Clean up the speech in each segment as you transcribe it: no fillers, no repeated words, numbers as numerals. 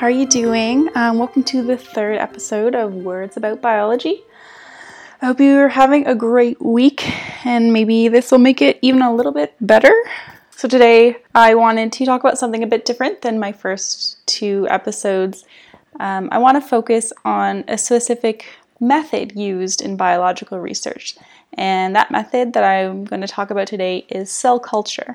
How are you doing? Welcome to the third episode of Words About Biology. I hope you're having a great week, and maybe this will make it even a little bit better. So today I wanted to talk about something a bit different than my first two episodes. I want to focus on a specific method used in biological research, and that method that I'm going to talk about today is cell culture.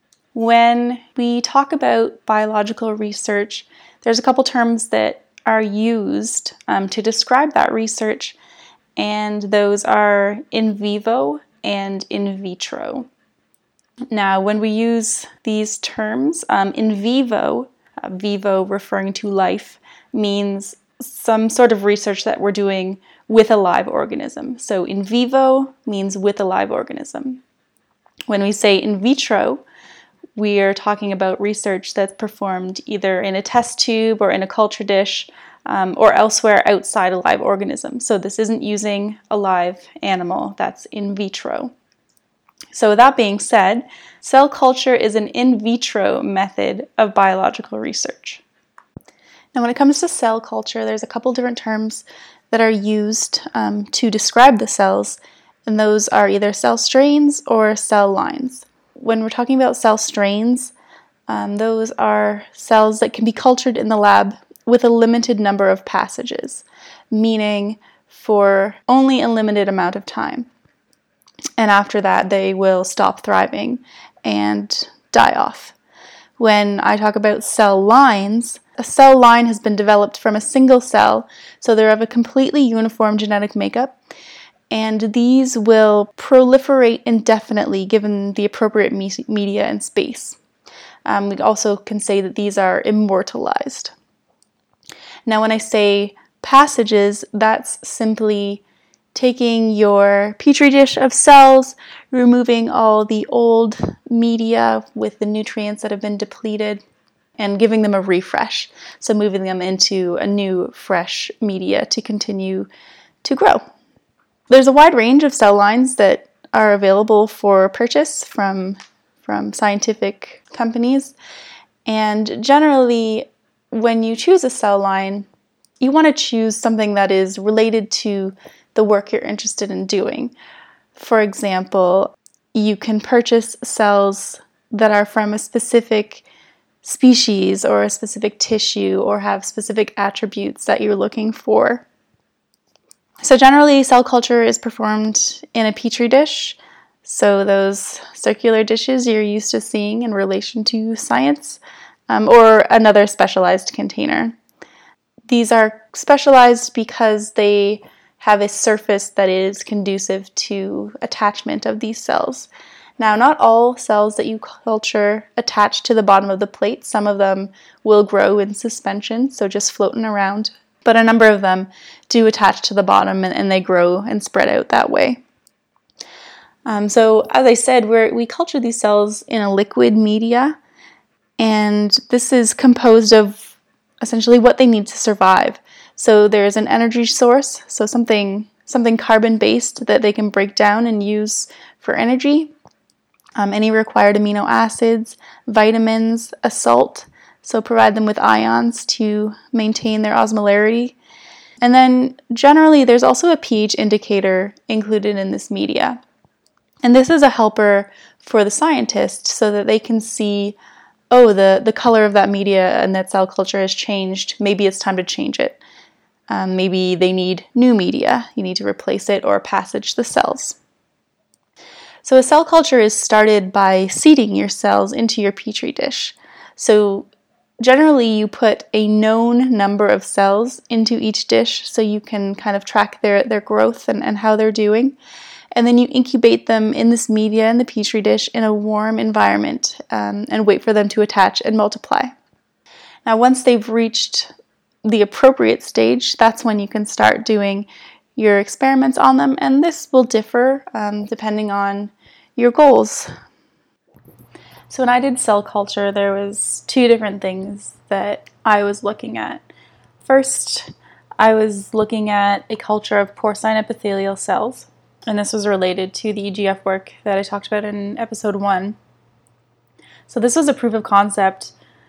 When we talk about biological research, there's a couple terms that are used to describe that research, and those are in vivo and in vitro. Now, when we use these terms, in vivo, vivo referring to life, means some sort of research that we're doing with a live organism. So in vivo means with a live organism. When we say in vitro, we are talking about research that's performed either in a test tube or in a culture dish or elsewhere outside a live organism. So this isn't using a live animal, that's in vitro. So with that being said, cell culture is an in vitro method of biological research. Now when it comes to cell culture, there's a couple different terms that are used to describe the cells, and those are either cell strains or cell lines. When we're talking about cell strains, those are cells that can be cultured in the lab with a limited number of passages, meaning for only a limited amount of time. And after that, they will stop thriving and die off. When I talk about cell lines, a cell line has been developed from a single cell, so they're of a completely uniform genetic makeup, and these will proliferate indefinitely given the appropriate media and space. We also can say that these are immortalized. Now, when I say passages, that's simply taking your petri dish of cells, removing all the old media with the nutrients that have been depleted, and giving them a refresh. So moving them into a new, fresh media to continue to grow. There's a wide range of cell lines that are available for purchase from scientific companies. And generally, when you choose a cell line, you want to choose something that is related to the work you're interested in doing. For example, you can purchase cells that are from a specific species or a specific tissue or have specific attributes that you're looking for. So generally, cell culture is performed in a petri dish. So those circular dishes you're used to seeing in relation to science, or another specialized container. These are specialized because they have a surface that is conducive to attachment of these cells. Now, not all cells that you culture attach to the bottom of the plate. Some of them will grow in suspension, so just floating around. But a number of them do attach to the bottom and they grow and spread out that way. So as I said, we culture these cells in a liquid media, and this is composed of essentially what they need to survive. So there's an energy source, so something carbon-based that they can break down and use for energy, any required amino acids, vitamins, a salt, so provide them with ions to maintain their osmolarity. And then generally there's also a pH indicator included in this media. And this is a helper for the scientist so that they can see, the color of that media and that cell culture has changed. Maybe it's time to change it. Maybe they need new media. You need to replace it or passage the cells. So a cell culture is started by seeding your cells into your petri dish. So generally, you put a known number of cells into each dish so you can kind of track their growth and how they're doing. And then you incubate them in this media in the petri dish in a warm environment and wait for them to attach and multiply. Now, once they've reached the appropriate stage, that's when you can start doing your experiments on them. And this will differ depending on your goals. So when I did cell culture, there was two different things that I was looking at. First, I was looking at a culture of porcine epithelial cells, and this was related to the EGF work that I talked about in episode 1. So this was a proof of concept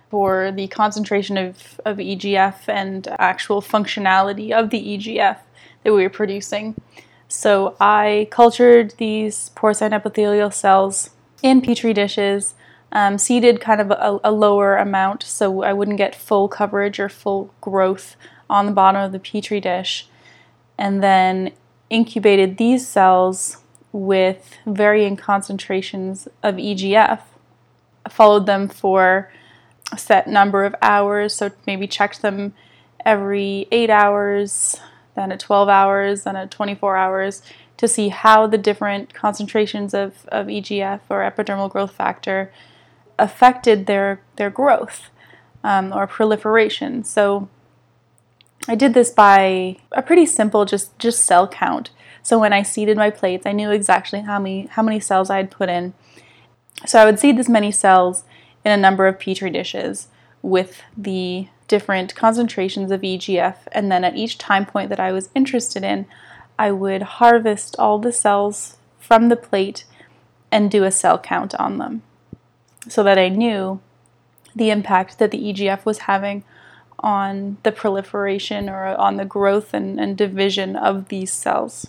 for the concentration of EGF and actual functionality of the EGF that we were producing. So I cultured these porcine epithelial cells in petri dishes, seeded kind of a lower amount so I wouldn't get full coverage or full growth on the bottom of the petri dish, and then incubated these cells with varying concentrations of EGF. I followed them for a set number of hours, so maybe checked them every 8 hours, then at 12 hours, then at 24 hours, to see how the different concentrations of EGF or epidermal growth factor affected their growth or proliferation. So I did this by a pretty simple just cell count. So when I seeded my plates, I knew exactly how many cells I had put in. So I would seed this many cells in a number of petri dishes with the different concentrations of EGF, and then at each time point that I was interested in, I would harvest all the cells from the plate and do a cell count on them so that I knew the impact that the EGF was having on the proliferation or on the growth and division of these cells.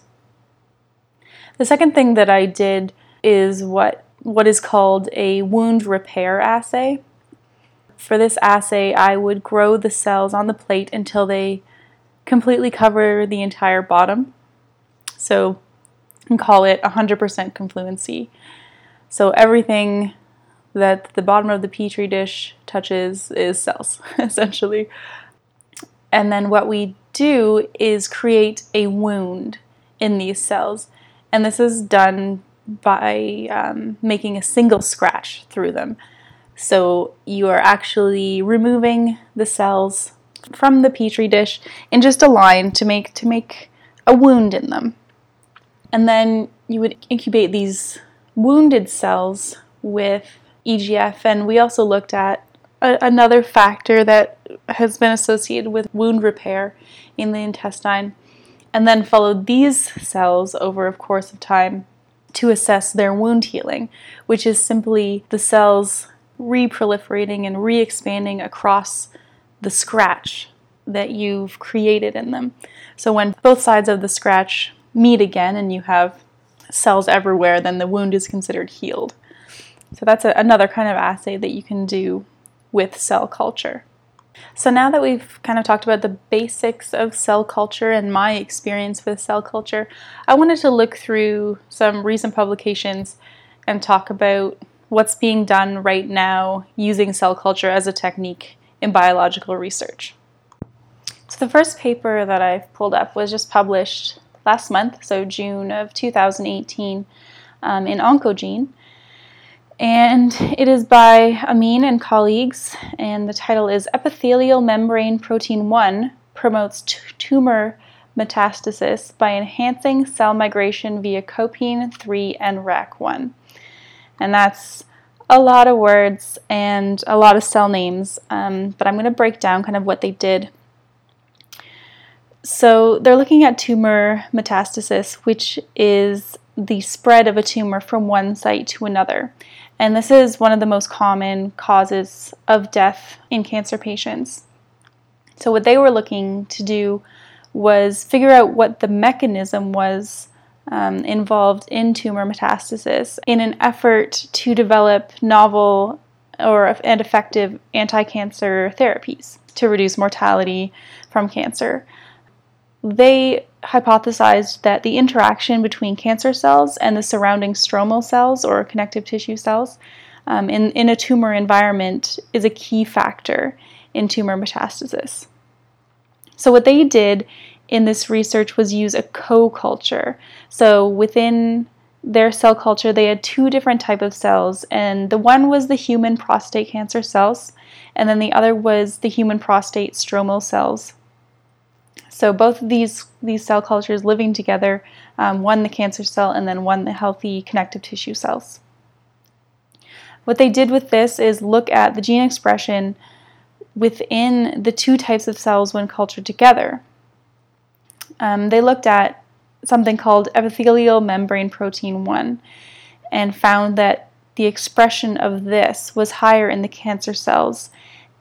The second thing that I did is what is called a wound repair assay. For this assay, I would grow the cells on the plate until they completely cover the entire bottom. So you can call it 100% confluency. So everything that the bottom of the petri dish touches is cells, essentially. And then what we do is create a wound in these cells. And this is done by making a single scratch through them. So you are actually removing the cells from the petri dish in just a line to make a wound in them. And then you would incubate these wounded cells with EGF, and we also looked at another factor that has been associated with wound repair in the intestine, and then followed these cells over a course of time to assess their wound healing, which is simply the cells re-proliferating and re-expanding across the scratch that you've created in them. So when both sides of the scratch meet again and you have cells everywhere, then the wound is considered healed. So that's another kind of assay that you can do with cell culture. So now that we've kind of talked about the basics of cell culture and my experience with cell culture, I wanted to look through some recent publications and talk about what's being done right now using cell culture as a technique in biological research. So the first paper that I've pulled up was just published last month, so June of 2018, in Oncogene. And it is by Amin and colleagues, and the title is Epithelial Membrane Protein 1 Promotes Tumor Metastasis by Enhancing Cell Migration via Copine-3 and RAC1. And that's a lot of words and a lot of cell names, but I'm going to break down kind of what they did. So they're looking at tumor metastasis, which is the spread of a tumor from one site to another. And this is one of the most common causes of death in cancer patients. So what they were looking to do was figure out what the mechanism was involved in tumor metastasis in an effort to develop novel and effective anti-cancer therapies to reduce mortality from cancer. They hypothesized that the interaction between cancer cells and the surrounding stromal cells or connective tissue cells in a tumor environment is a key factor in tumor metastasis. So what they did in this research was use a co-culture. So within their cell culture, they had two different types of cells, and the one was the human prostate cancer cells, and then the other was the human prostate stromal cells. So both of these cell cultures living together, one the cancer cell and then one the healthy connective tissue cells. What they did with this is look at the gene expression within the two types of cells when cultured together. They looked at something called epithelial membrane protein 1 and found that the expression of this was higher in the cancer cells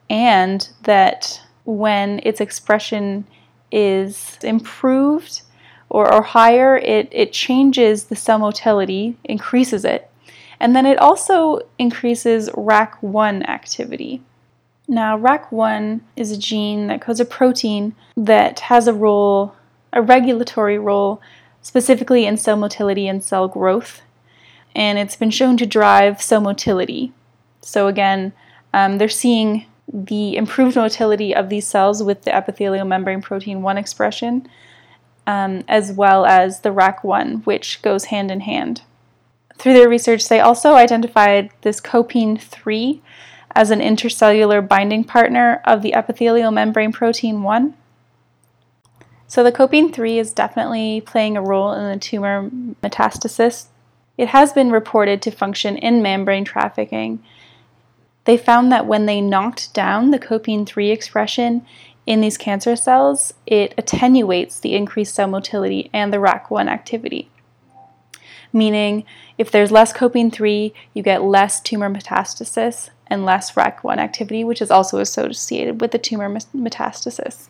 and that when its expression is improved or higher, it changes the cell motility, increases it, and then it also increases RAC1 activity. Now, RAC1 is a gene that codes a protein that has a regulatory role, specifically in cell motility and cell growth, and it's been shown to drive cell motility. So again, they're seeing the improved motility of these cells with the epithelial membrane protein 1 expression, as well as the RAC1, which goes hand in hand. Through their research, they also identified this copine-3 as an intercellular binding partner of the epithelial membrane protein 1. So the copine-3 is definitely playing a role in the tumor metastasis. It has been reported to function in membrane trafficking. They found that when they knocked down the copine-3 expression in these cancer cells, it attenuates the increased cell motility and the RAC1 activity. Meaning, if there's less copine-3, you get less tumor metastasis and less RAC1 activity, which is also associated with the tumor metastasis.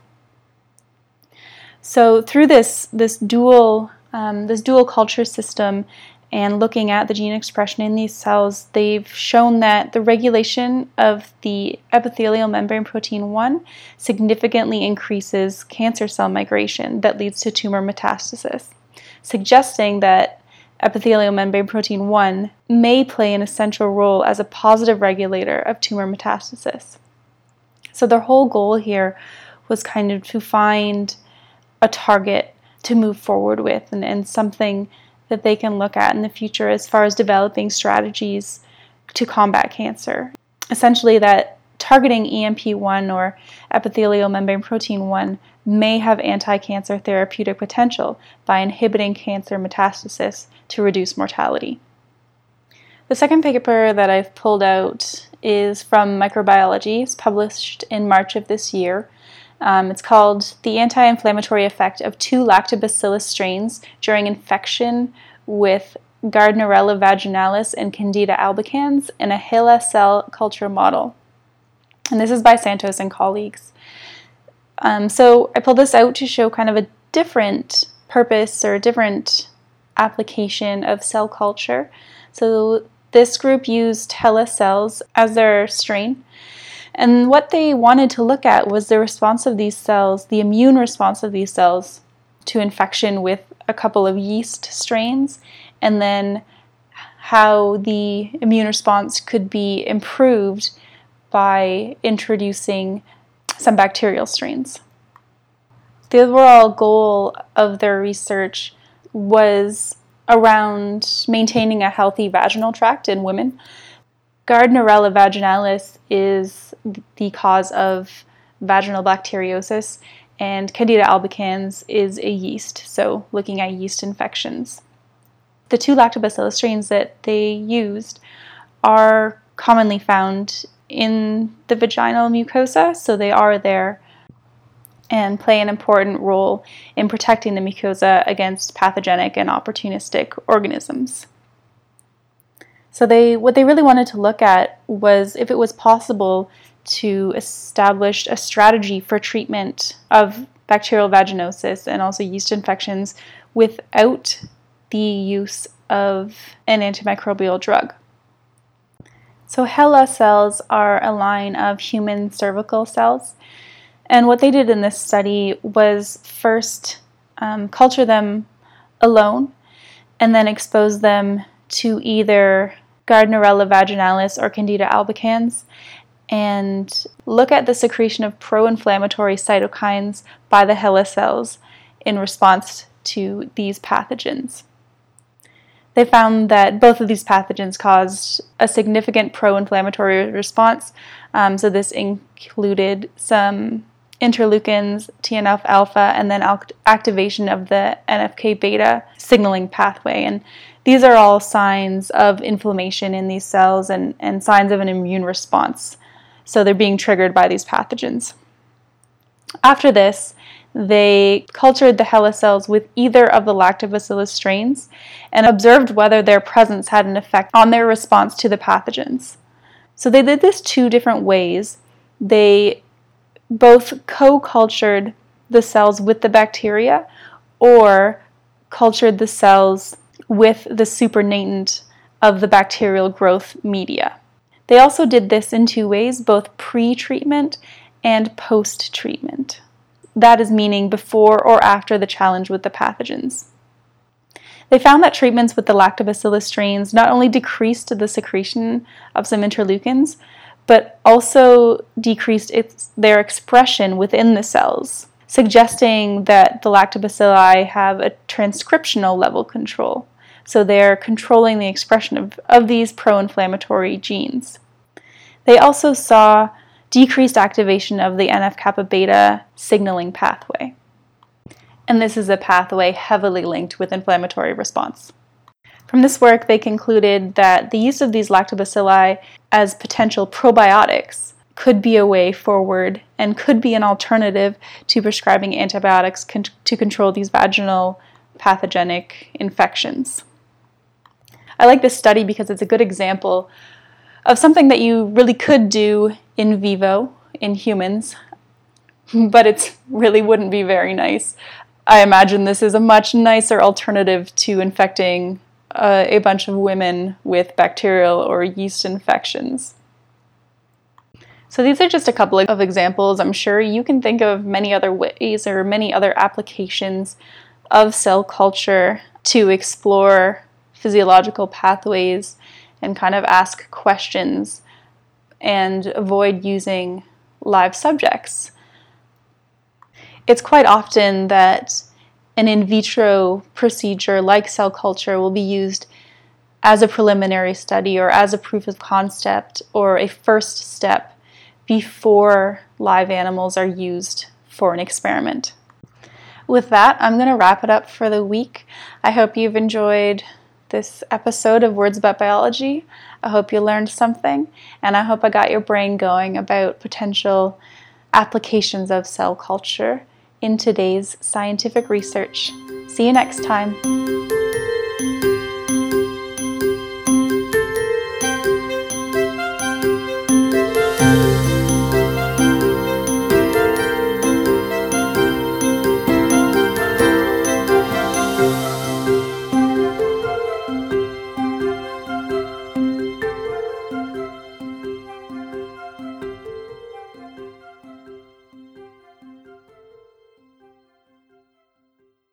So through this dual culture system and looking at the gene expression in these cells, they've shown that the regulation of the epithelial membrane protein 1 significantly increases cancer cell migration that leads to tumor metastasis, suggesting that epithelial membrane protein 1 may play an essential role as a positive regulator of tumor metastasis. So their whole goal here was kind of to find a target to move forward with and something that they can look at in the future as far as developing strategies to combat cancer. Essentially, that targeting EMP1 or epithelial membrane protein 1 may have anti-cancer therapeutic potential by inhibiting cancer metastasis to reduce mortality. The second paper that I've pulled out is from Microbiology. It's published in March of this year. It's called The Anti-Inflammatory Effect of 2 Lactobacillus Strains During Infection with Gardnerella vaginalis and Candida albicans in a HeLa cell culture model. And this is by Santos and colleagues. So I pulled this out to show kind of a different purpose or a different application of cell culture. So this group used HeLa cells as their strain. And what they wanted to look at was the response of these cells, the immune response of these cells to infection with a couple of yeast strains, and then how the immune response could be improved by introducing some bacterial strains. The overall goal of their research was around maintaining a healthy vaginal tract in women. Gardnerella vaginalis is the cause of vaginal bacteriosis, and Candida albicans is a yeast, so looking at yeast infections. The 2 lactobacillus strains that they used are commonly found in the vaginal mucosa, so they are there and play an important role in protecting the mucosa against pathogenic and opportunistic organisms. So what they really wanted to look at was if it was possible to establish a strategy for treatment of bacterial vaginosis and also yeast infections without the use of an antimicrobial drug. So HeLa cells are a line of human cervical cells, and what they did in this study was first culture them alone and then expose them to either Gardnerella vaginalis or Candida albicans and look at the secretion of pro-inflammatory cytokines by the HeLa cells in response to these pathogens. They found that both of these pathogens caused a significant pro-inflammatory response. So this included some interleukins, TNF-alpha, and then activation of the NFK-beta signaling pathway. And these are all signs of inflammation in these cells and signs of an immune response. So they're being triggered by these pathogens. After this, they cultured the HeLa cells with either of the lactobacillus strains and observed whether their presence had an effect on their response to the pathogens. So they did this 2 different ways. they both co-cultured the cells with the bacteria or cultured the cells with the supernatant of the bacterial growth media. They also did this in two ways, both pre-treatment and post-treatment. That is meaning before or after the challenge with the pathogens. They found that treatments with the lactobacillus strains not only decreased the secretion of some interleukins, but also decreased their expression within the cells, suggesting that the lactobacilli have a transcriptional level control. So they're controlling the expression of these pro-inflammatory genes. They also saw decreased activation of the NF-kappa beta signaling pathway. And this is a pathway heavily linked with inflammatory response. From this work, they concluded that the use of these lactobacilli as potential probiotics could be a way forward and could be an alternative to prescribing antibiotics to control these vaginal pathogenic infections. I like this study because it's a good example of something that you really could do in vivo in humans, but it really wouldn't be very nice. I imagine this is a much nicer alternative to infecting a bunch of women with bacterial or yeast infections. So these are just a couple of examples. I'm sure you can think of many other ways or many other applications of cell culture to explore physiological pathways and kind of ask questions and avoid using live subjects. It's quite often that an in vitro procedure like cell culture will be used as a preliminary study or as a proof of concept or a first step before live animals are used for an experiment. With that, I'm going to wrap it up for the week. I hope you've enjoyed this episode of Words About Biology. I hope you learned something, and I hope I got your brain going about potential applications of cell culture in today's scientific research. See you next time.